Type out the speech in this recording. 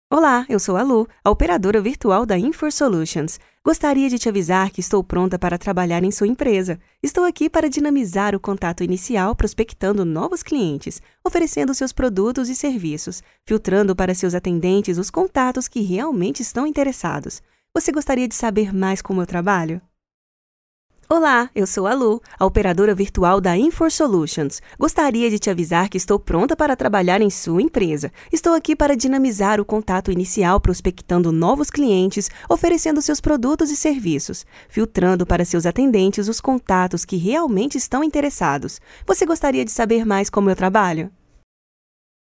Olá, eu sou a Lu, a operadora virtual da Infor Solutions. Gostaria de te avisar que estou pronta para trabalhar em sua empresa. Estou aqui para dinamizar o contato inicial prospectando novos clientes, oferecendo seus produtos e serviços, filtrando para seus atendentes os contatos que realmente estão interessados. Você gostaria de saber mais como eu trabalho? Olá, eu sou a Lu, a operadora virtual da Infor Solutions. Gostaria de te avisar que estou pronta para trabalhar em sua empresa. Estou aqui para dinamizar o contato inicial prospectando novos clientes, oferecendo seus produtos e serviços, filtrando para seus atendentes os contatos que realmente estão interessados. Você gostaria de saber mais como eu trabalho?